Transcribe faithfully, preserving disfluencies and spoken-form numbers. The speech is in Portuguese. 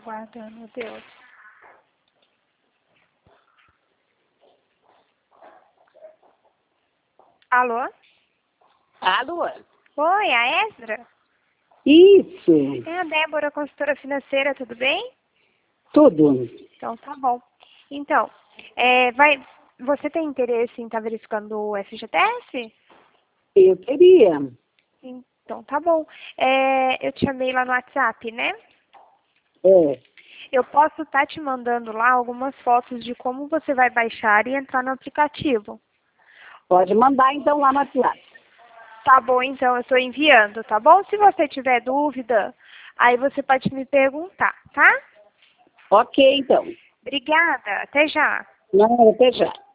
aguardando, Deus. Alô? Alô? Oi, a Ezra? Isso, É a Débora, consultora financeira, tudo bem? tudo. Então tá bom. Então, é, vai, você tem interesse em estar verificando o F G T S? Eu queria. Então tá bom. É, eu te chamei lá no WhatsApp, né? É, Eu posso estar te mandando lá algumas fotos de como você vai baixar e entrar no aplicativo. pode mandar então lá no WhatsApp. Tá bom, então eu estou enviando, tá bom? Se você tiver dúvida, aí você pode me perguntar, tá? Ok, então. Obrigada, até já. Não, até já.